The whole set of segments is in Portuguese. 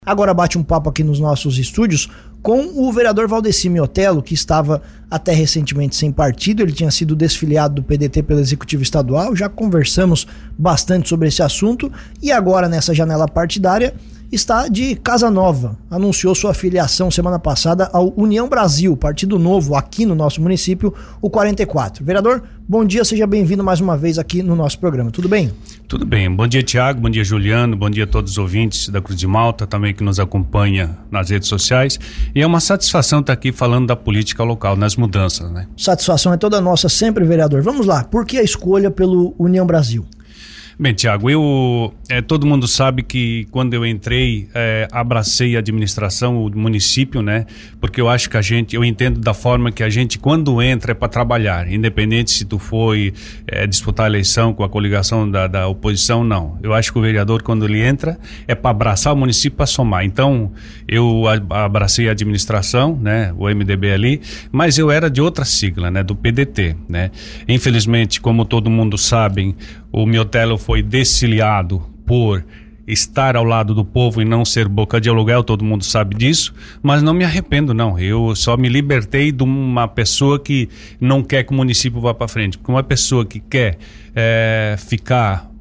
Agora bate um papo aqui nos nossos estúdios com o vereador Valdeci Miotello, que estava até recentemente sem partido. Ele tinha sido desfiliado do PDT pelo Executivo Estadual. Já conversamos bastante sobre esse assunto e agora nessa janela partidária está de casa nova. Anunciou sua filiação semana passada ao União Brasil, partido novo aqui no nosso município, o 44. Vereador, bom dia, seja bem-vindo mais uma vez aqui no nosso programa. Tudo bem? Tudo bem. Bom dia, Tiago. Bom dia, Juliano. Bom dia a todos os ouvintes da Cruz de Malta, também que nos acompanha nas redes sociais. E é uma satisfação estar aqui falando da política local, nas mudanças, né? Satisfação é toda nossa sempre, vereador. Vamos lá, por que a escolha pelo União Brasil? Bem, Tiago, todo mundo sabe que quando eu entrei, abracei a administração, o município, né? Porque eu acho que eu entendo da forma que a gente, quando entra, é para trabalhar, independente se tu foi disputar a eleição com a coligação da oposição, não. Eu acho que o vereador, quando ele entra, é para abraçar o município, para somar. Então, eu abracei a administração, né? O MDB ali, mas eu era de outra sigla, né? Do PDT, né? Infelizmente, como todo mundo sabe, o Miotello foi desfiliado por estar ao lado do povo e não ser boca de aluguel, todo mundo sabe disso, mas não me arrependo não, eu só me libertei de uma pessoa que não quer que o município vá para frente, porque uma pessoa que quer ficar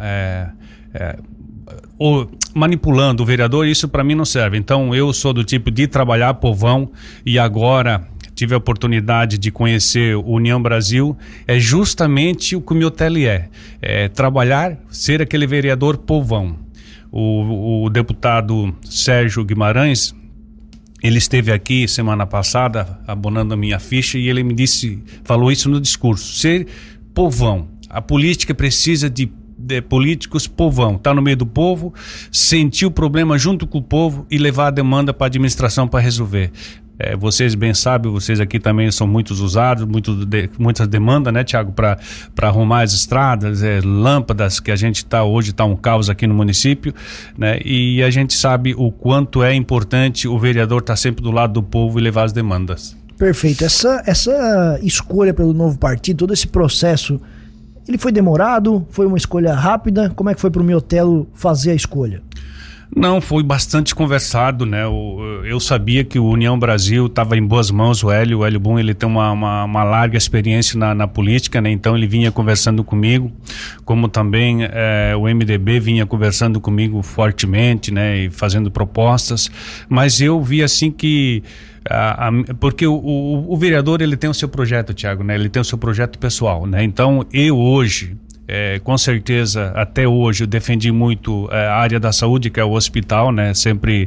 manipulando o vereador, isso para mim não serve. Então eu sou do tipo de trabalhar povão e agora tive a oportunidade de conhecer o União Brasil, é justamente o que o Miotello é trabalhar, ser aquele vereador povão. O deputado Sérgio Guimarães, ele esteve aqui semana passada abonando a minha ficha e ele falou isso no discurso, ser povão. A política precisa de políticos povão, tá no meio do povo, sentir o problema junto com o povo e levar a demanda para a administração para resolver. Vocês bem sabem, vocês aqui também são muitos usados, muitas demandas, né, Tiago, para arrumar as estradas, lâmpadas, que a gente hoje está um caos aqui no município, né, e a gente sabe o quanto é importante o vereador estar sempre do lado do povo e levar as demandas. Perfeito. Essa escolha pelo novo partido, todo esse processo, ele foi demorado? Foi uma escolha rápida? Como é que foi para o Miotello fazer a escolha? Não, foi bastante conversado, né? Eu sabia que o União Brasil estava em boas mãos, o Hélio Boom, ele tem uma larga experiência na política, né? Então ele vinha conversando comigo, como também o MDB vinha conversando comigo fortemente, né? E fazendo propostas, mas eu vi assim que porque o vereador, ele tem o seu projeto, Tiago, né? Ele tem o seu projeto pessoal, né? Então eu hoje, com certeza, até hoje eu defendi muito a área da saúde, que é o hospital, né? Sempre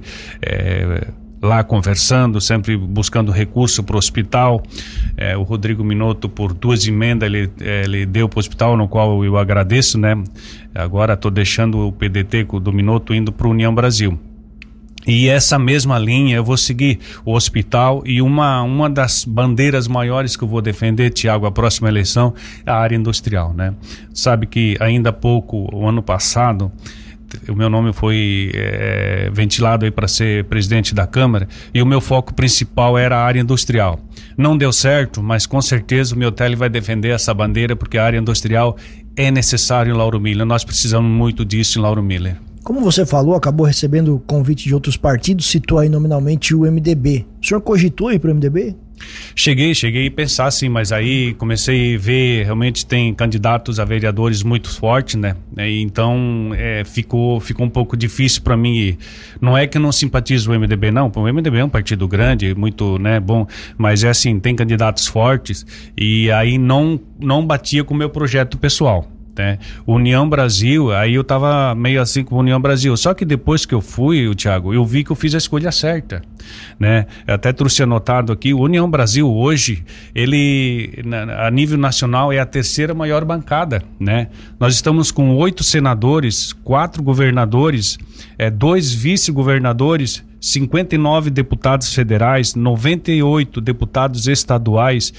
lá conversando, sempre buscando recurso para o hospital. O Rodrigo Minotto, por 2 emendas, ele deu para o hospital, no qual eu agradeço, né? Agora estou deixando o PDT do Minotto indo para o União Brasil. E essa mesma linha eu vou seguir o hospital e uma das bandeiras maiores que eu vou defender, Tiago, a próxima eleição, é a área industrial, né? Sabe que ainda há pouco, o ano passado, o meu nome foi ventilado aí para ser presidente da Câmara e o meu foco principal era a área industrial. Não deu certo, mas com certeza o Miotello vai defender essa bandeira, porque a área industrial é necessária em Lauro Miller. Nós precisamos muito disso em Lauro Miller. Como você falou, acabou recebendo convite de outros partidos, citou aí nominalmente o MDB. O senhor cogitou ir para o MDB? Cheguei a pensar sim, mas aí comecei a ver, realmente tem candidatos a vereadores muito fortes, né? Então ficou um pouco difícil para mim ir. Não é que eu não simpatizo o MDB, não. O MDB é um partido grande, muito, né, bom, mas assim, tem candidatos fortes e aí não batia com o meu projeto pessoal. União Brasil, aí eu tava meio assim com a União Brasil, só que depois que eu fui, Tiago, eu vi que eu fiz a escolha certa, né? Eu até trouxe anotado aqui, o União Brasil hoje, ele a nível nacional é a 3ª maior bancada, né? Nós estamos com 8 senadores, 4 governadores, 2 vice-governadores, 59 deputados federais, 98 deputados estaduais,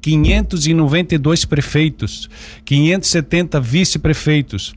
592 prefeitos, 570 vice-prefeitos,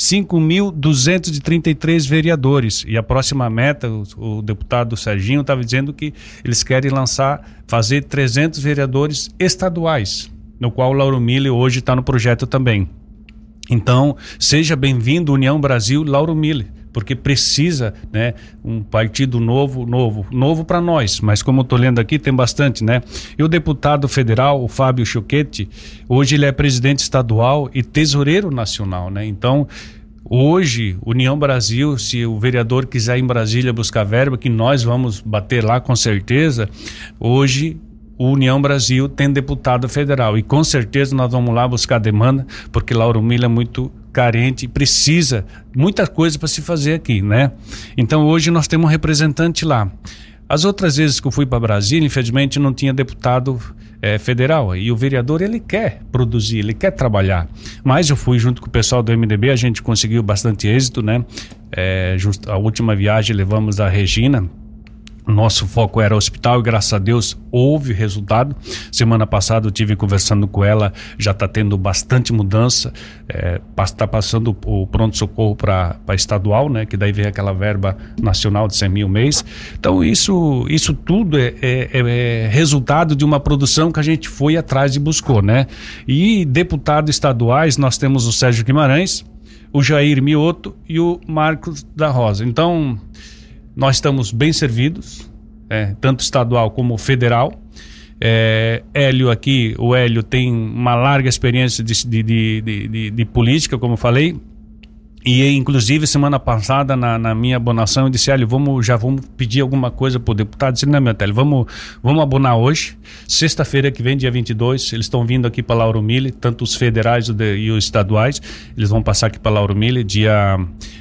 5.233 vereadores. E a próxima meta, o deputado Serginho estava dizendo que eles querem fazer 300 vereadores estaduais, no qual o Lauro Miller hoje está no projeto também. Então, seja bem-vindo União Brasil, Lauro Miller. porque precisa, né, um partido novo para nós, mas como eu estou lendo aqui, tem bastante, né? E o deputado federal, o Fábio Choquetti, hoje ele é presidente estadual e tesoureiro nacional, né? Então, hoje, União Brasil, se o vereador quiser ir em Brasília buscar verba, que nós vamos bater lá com certeza, hoje o União Brasil tem deputado federal e com certeza nós vamos lá buscar demanda, porque Lauro Miller é muito carente e precisa muita coisa para se fazer aqui, né? Então hoje nós temos um representante lá. As outras vezes que eu fui para Brasília, infelizmente não tinha deputado federal, e o vereador ele quer produzir, ele quer trabalhar, mas eu fui junto com o pessoal do MDB, a gente conseguiu bastante êxito, né? A última viagem levamos a Regina. Nosso foco era hospital e graças a Deus houve resultado. Semana passada eu tive conversando com ela, já está tendo bastante mudança, está passando o pronto-socorro para estadual, né? Que daí vem aquela verba nacional de 100 mil mês. Então isso tudo é resultado de uma produção que a gente foi atrás e buscou, né? E deputados estaduais nós temos o Sérgio Guimarães, o Jair Mioto e o Marcos da Rosa. Então nós estamos bem servidos, tanto estadual como federal. Hélio aqui, o Hélio tem uma larga experiência de política, como eu falei, e inclusive semana passada na minha abonação eu disse: Hélio, já vamos pedir alguma coisa para o deputado. Eu disse: não, meu Hélio, vamos abonar hoje, sexta-feira que vem, dia 22, eles estão vindo aqui para Lauro Miller, tanto os federais e os estaduais, eles vão passar aqui para Lauro Miller, dia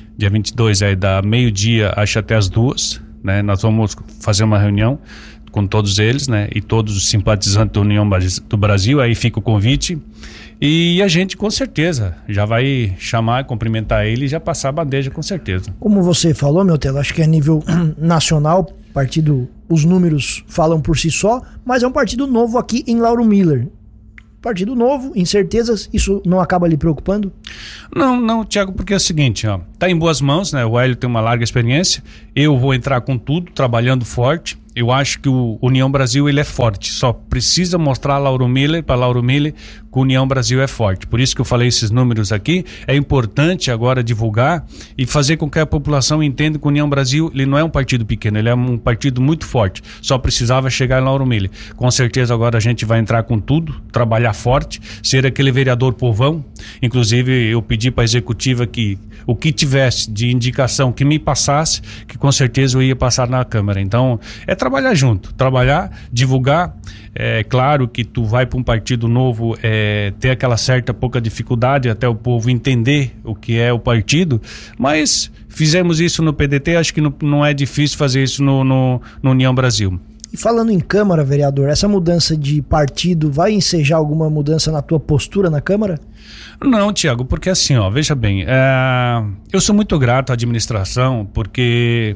22 da meio-dia, acho até as 2, né? Nós vamos fazer uma reunião com todos eles, né? E todos os simpatizantes da União do Brasil, aí fica o convite. E a gente com certeza já vai chamar, cumprimentar ele e já passar a bandeja com certeza. Como você falou, meu Telo, acho que a nível nacional, partido, os números falam por si só, mas é um partido novo aqui em Lauro Miller. Partido novo, incertezas, isso não acaba lhe preocupando? Não, Thiago, porque é o seguinte, tá em boas mãos, né? O Hélio tem uma larga experiência, eu vou entrar com tudo, trabalhando forte. Eu acho que o União Brasil ele é forte, só precisa mostrar para Lauro Miller que o União Brasil é forte. Por isso que eu falei esses números aqui. É importante agora divulgar e fazer com que a população entenda que o União Brasil ele não é um partido pequeno, ele é um partido muito forte, só precisava chegar em Lauro Miller. Com certeza agora a gente vai entrar com tudo, trabalhar forte, ser aquele vereador povão. Inclusive eu pedi para a executiva que o que tivesse de indicação que me passasse, que com certeza eu ia passar na Câmara. Então trabalhar junto, trabalhar, divulgar. É claro que tu vai para um partido novo, ter aquela certa pouca dificuldade até o povo entender o que é o partido, mas fizemos isso no PDT, acho que não é difícil fazer isso no União Brasil. E falando em Câmara, vereador, essa mudança de partido vai ensejar alguma mudança na tua postura na Câmara? Não, Tiago, porque assim, veja bem, eu sou muito grato à administração, porque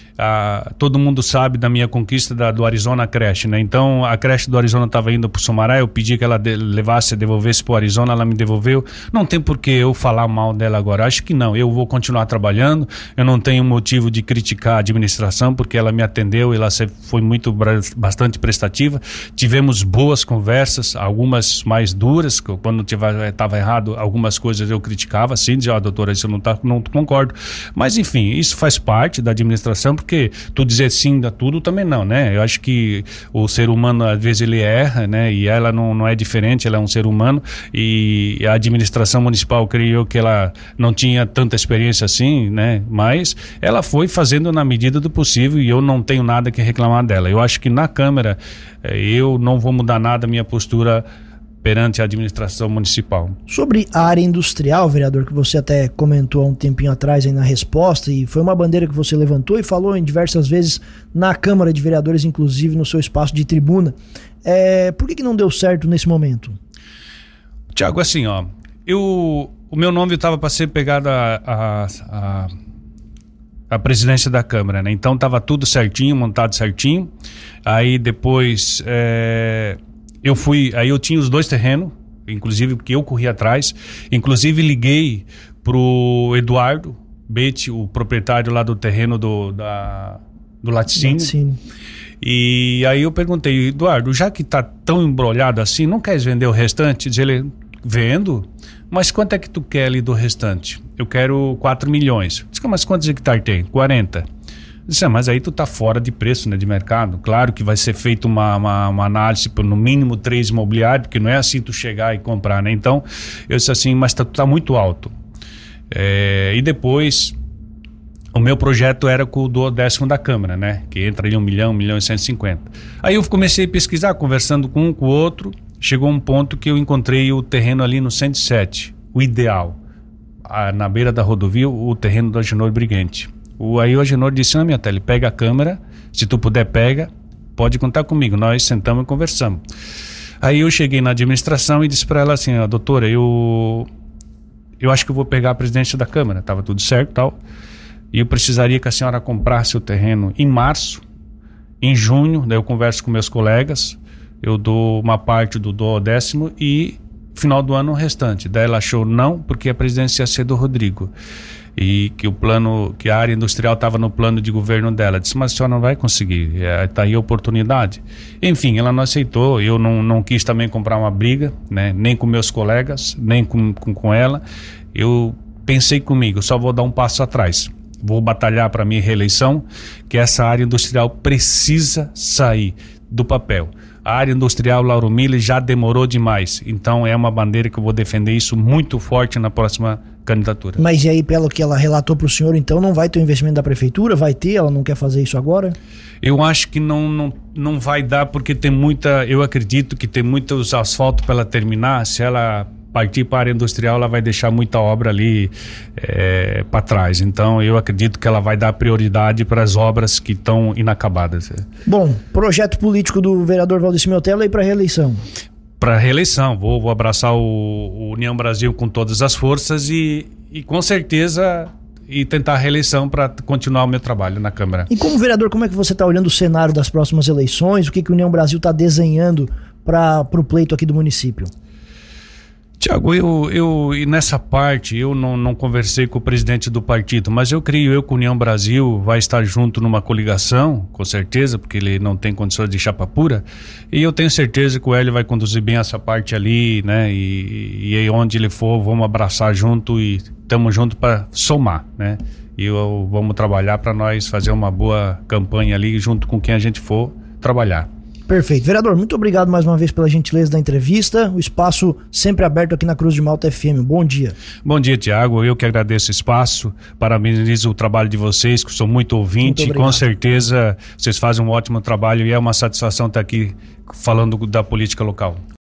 todo mundo sabe da minha conquista do Arizona creche, né? Então a creche do Arizona estava indo para o Sumaré, eu pedi que ela devolvesse para o Arizona, ela me devolveu. Não tem por que eu falar mal dela agora, acho que não, eu vou continuar trabalhando, eu não tenho motivo de criticar a administração, porque ela me atendeu, ela foi bastante prestativa, tivemos boas conversas, algumas mais duras, quando estava errado, algumas coisas eu criticava, assim, dizia: doutora, isso eu não concordo, mas enfim, isso faz parte da administração, porque tu dizer sim a tudo também não, né? Eu acho que o ser humano às vezes ele erra, né? E ela não é diferente, ela é um ser humano, e a administração municipal, creio eu, que ela não tinha tanta experiência assim, né? Mas ela foi fazendo na medida do possível e eu não tenho nada que reclamar dela. Eu acho que na Câmara eu não vou mudar nada a minha postura perante a administração municipal. Sobre a área industrial, vereador, que você até comentou há um tempinho atrás aí na resposta, e foi uma bandeira que você levantou e falou em diversas vezes na Câmara de Vereadores, inclusive no seu espaço de tribuna. Por que não deu certo nesse momento? Tiago, assim, o meu nome estava para ser pegado a presidência da Câmara, né? Então estava tudo certinho, montado certinho. Aí depois eu tinha os 2 terrenos, inclusive porque eu corri atrás, inclusive liguei pro Eduardo Betti, o proprietário lá do terreno do laticínio. E aí eu perguntei: Eduardo, já que tá tão embrolhado assim, não queres vender o restante? Diz ele: vendo, mas quanto é que tu quer ali do restante? eu quero 4 milhões. Eu disse, mas quantos hectares tem? 40. Eu disse, mas aí tu tá fora de preço, né, de mercado. Claro que vai ser feita uma análise por no mínimo 3 imobiliários, porque não é assim tu chegar e comprar, né? Então, eu disse assim, mas tu tá muito alto. E depois, o meu projeto era com o 10º da Câmara, né? Que entra ali 1 milhão, 1 milhão e 150. Aí eu comecei a pesquisar, conversando com um, com o outro. Chegou um ponto que eu encontrei o terreno ali no 107, o ideal. Na beira da rodovia, o terreno do Agenor Brigante. Aí o Agenor disse, minha tele, pega a câmera, se tu puder pega, pode contar comigo. Nós sentamos e conversamos. Aí eu cheguei na administração e disse para ela assim, doutora, eu acho que eu vou pegar a presidência da Câmara, estava tudo certo e tal, e eu precisaria que a senhora comprasse o terreno em março, em junho, daí eu converso com meus colegas, eu dou uma parte do 10º e final do ano o restante. Daí ela achou não, porque a presidência ia ser do Rodrigo e que o plano, que a área industrial estava no plano de governo dela. Disse, mas a senhora não vai conseguir, está aí a oportunidade. Enfim, ela não aceitou, eu não quis também comprar uma briga, né? Nem com meus colegas, nem com ela. Eu pensei comigo, só vou dar um passo atrás. Vou batalhar para a minha reeleição, que essa área industrial precisa sair do papel. A área industrial Lauro Miller já demorou demais, então é uma bandeira que eu vou defender isso muito forte na próxima candidatura. Mas e aí, pelo que ela relatou para o senhor, então não vai ter o investimento da prefeitura? Vai ter? Ela não quer fazer isso agora? Eu acho que não vai dar, porque tem eu acredito que tem muitos asfalto para ela terminar. Se ela partir para a área industrial, ela vai deixar muita obra ali para trás. Então eu acredito que ela vai dar prioridade para as obras que estão inacabadas. Bom, projeto político do vereador Valdeci Miotello aí para reeleição. Para reeleição, vou abraçar o União Brasil com todas as forças e com certeza tentar a reeleição para continuar o meu trabalho na Câmara. E como vereador, como é que você está olhando o cenário das próximas eleições? O que a União Brasil está desenhando para o pleito aqui do município? Tiago, eu nessa parte eu não conversei com o presidente do partido, mas eu creio que a União Brasil vai estar junto numa coligação, com certeza, porque ele não tem condições de chapa pura, e eu tenho certeza que o Hélio vai conduzir bem essa parte ali, né, e aí onde ele for, vamos abraçar junto e estamos juntos para somar, né, e vamos trabalhar para nós fazer uma boa campanha ali junto com quem a gente for trabalhar. Perfeito. Vereador, muito obrigado mais uma vez pela gentileza da entrevista. O espaço sempre aberto aqui na Cruz de Malta FM. Bom dia. Bom dia, Tiago. Eu que agradeço o espaço. Parabenizo o trabalho de vocês, que sou muito ouvinte. Muito com certeza vocês fazem um ótimo trabalho e é uma satisfação estar aqui falando da política local.